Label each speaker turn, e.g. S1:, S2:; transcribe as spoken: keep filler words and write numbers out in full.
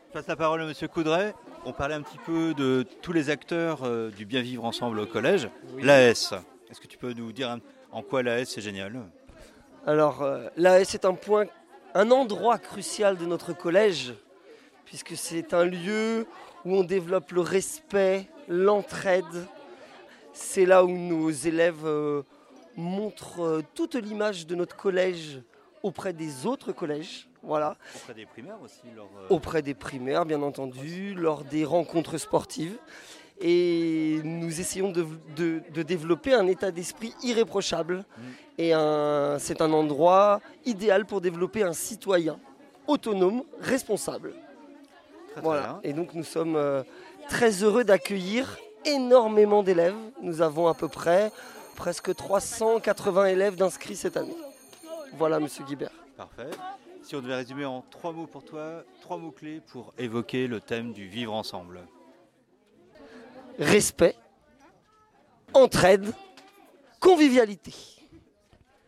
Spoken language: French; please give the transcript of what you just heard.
S1: Je passe la parole à Monsieur Coudray. On parlait un petit peu de tous les acteurs euh, du bien vivre ensemble au collège.
S2: Oui.
S1: L'A S, est-ce que tu peux nous dire un- en quoi l'A S c'est génial?
S2: Alors, euh, l'A S est un point, un endroit crucial de notre collège, puisque c'est un lieu où on développe le respect, l'entraide. C'est là où nos élèves euh, montrent euh, toute l'image de notre collège auprès des autres collèges. Voilà.
S1: Auprès des primaires aussi leur, euh,
S2: Auprès des primaires, bien entendu, lors des rencontres sportives. Et nous essayons de, de- de développer un état d'esprit irréprochable.
S1: Mm.
S2: Et un- c'est un endroit idéal pour développer un citoyen autonome, responsable.
S1: Très, très
S2: Voilà.
S1: bien.
S2: Et donc nous sommes euh, très heureux d'accueillir énormément d'élèves. Nous avons à peu près presque trois cent quatre-vingts élèves d'inscrits cette année. Voilà, Monsieur Guibert.
S1: Parfait. Si on devait résumer en trois mots pour toi, trois mots clés pour évoquer le thème du vivre ensemble.
S2: Respect, entraide, convivialité.